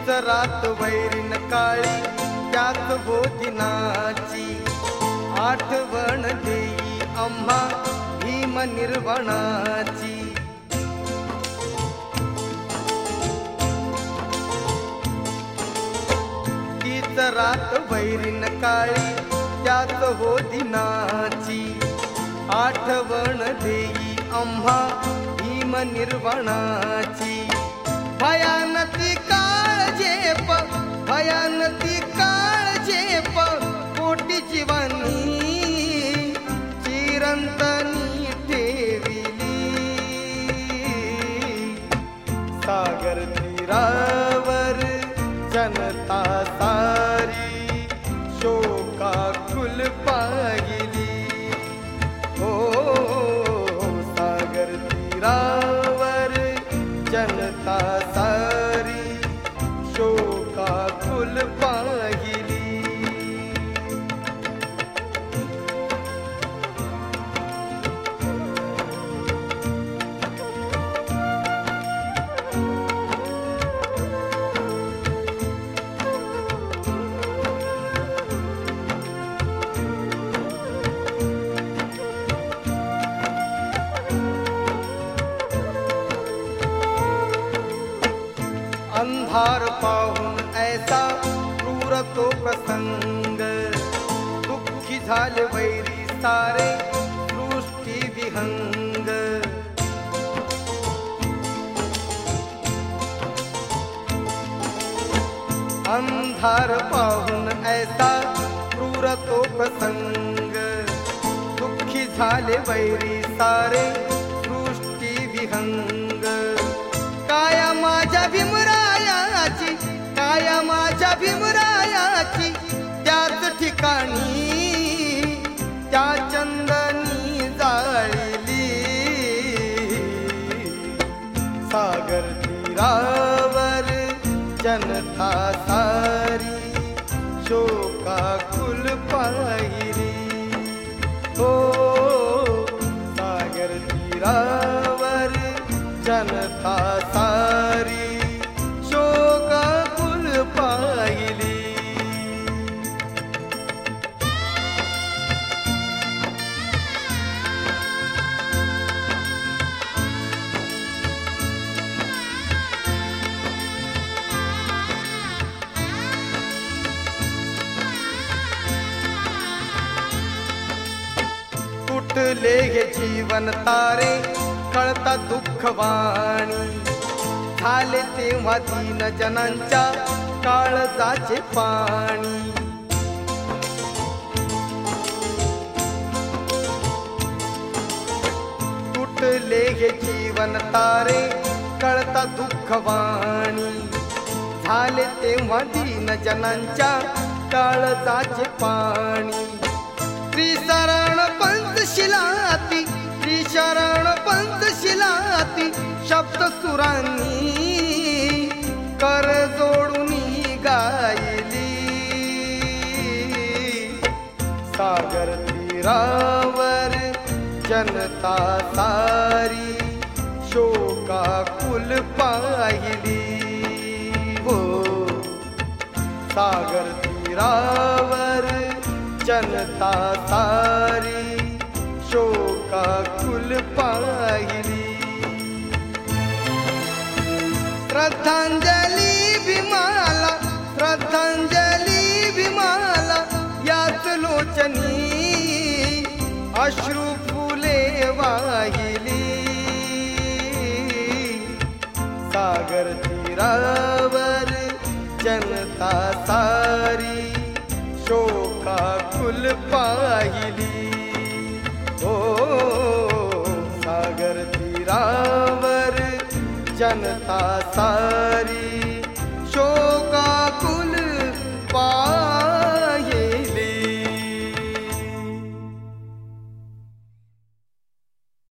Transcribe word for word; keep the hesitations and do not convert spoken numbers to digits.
तीच रात वैरीन काळी त्याच हो दिनाची आठवण देई आम्हा भीम निर्वाणाची. तीच रात वैरीन काळी त्याच हो दिनाची आठवण देई आम्हा भीम निर्वाणाची. भयानती काळ झेप भयानती काळ झेप कोटी जीवांनी चिरंतनी ठेविली. सागर तीरावर जनता सारी शोकाकुल पाहिली. हो सागर तीरावर जनता सारी शोकाकुल पाहिली. अंधार पाहून ऐसा क्रूर तो प्रसंग दुःखी झाले वैरी सारे सृष्टी विहंग. अंधार पाहून ऐसा क्रूर तो प्रसंग दुःखी झाले वैरी सारे सृष्टी विहंग. काया माझ्या भीमरायाची काया माझ्या भीमरायाची त्याच ठिकाणी त्या चंदनी जाळली. सागर तीरावर जनता सारी शोकाकुल पाहिली. हो सागर तीरावर जनता सारी शोकाकुल पाहिली. तुटले हे जीवन तारे कळता दुःखवाणी झाले तेव्हा दीन जनांच्या काळजाचे पाणी. तुटले हे जीवन तारे कळता दुःखवाणी झाले तेव्हा दीन जनांच्या काळजाचे पाणी. त्रिशरण पंचशिलाती त्रिशरण पंचशिलाती शब्द सुरांनी कर जोडून गायली. सागर तीरावर जनता सारी शोकाकुल पाहिली. हो सागर तीरावर जनता सारी शोकाकुल पाहिली. श्रद्धांजली भीमाला श्रद्धांजली भीमाला याच लोचनी अश्रू फुले वाहिली. सागर तीरावर जनता सारी शोकाकुल पाहिली. हो सागर तीरावर जनता सारी